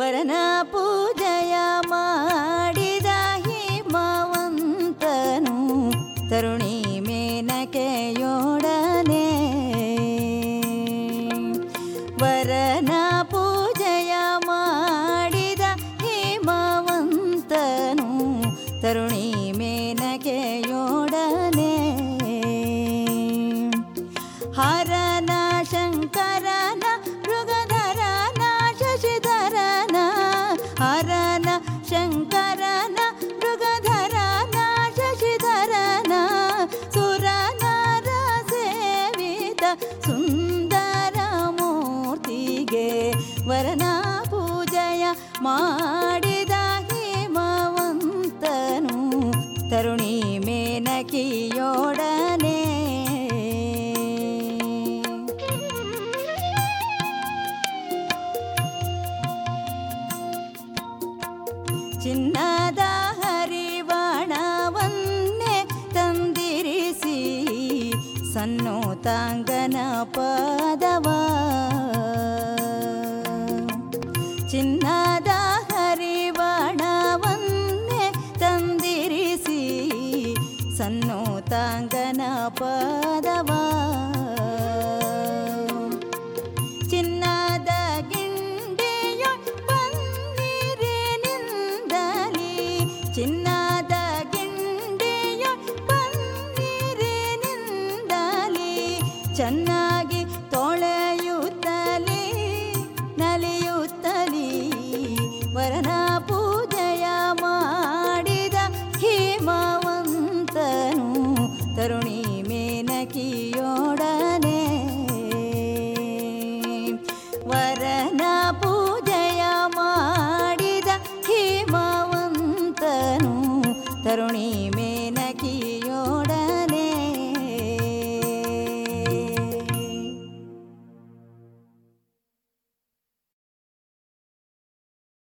ವರನ ಪೂಜೆಯ ಮಾಡಿದ ಹಿಮವಂತನು ತರುಣಿ ಮೇನಕೆಯೊಡನೆ ವರನ ಪೂಜೆಯ ಮಾಡಿದ ಹಿಮವಂತನು ತರುಣಿ ಮೇನಕೆಯೊಡನೆ ಹರನ ಶಂಕರನ ಮೃಗಧರನ ಶಶಿಧರನ ಹರನ ಶಂಕರನ ಮೃಗಧರನ ಶಶಿಧರನ ಸುರನರ ಸೇವಿತ ಸುಂದರ ಮೂರ್ತಿಗೆ ವರನ ಪೂಜೆಯ ಮಾಡಿದ ಹಿಮವಂತನು ತರುಣಿ ಮೇನಕಿಯೊಡನೆ ಚಿನ್ನದ ಹರಿವಾಣವನ್ನೇ ತಂದಿರಿಸಿ ಸನ್ನೋತಾಂಗನ ಪದವ ಚಿನ್ನದ ಹರಿವಾಣವನ್ನೇ ತಂದಿರಿಸಿ ಸನ್ನೋತಾಂಗನ ಪದವ ಚಿನ್ನದ ಚಿನ್ನದ ಗಿಂಡಿಯ ಪನ್ನೀರಿನಿಂದಲಿ ಚೆನ್ನ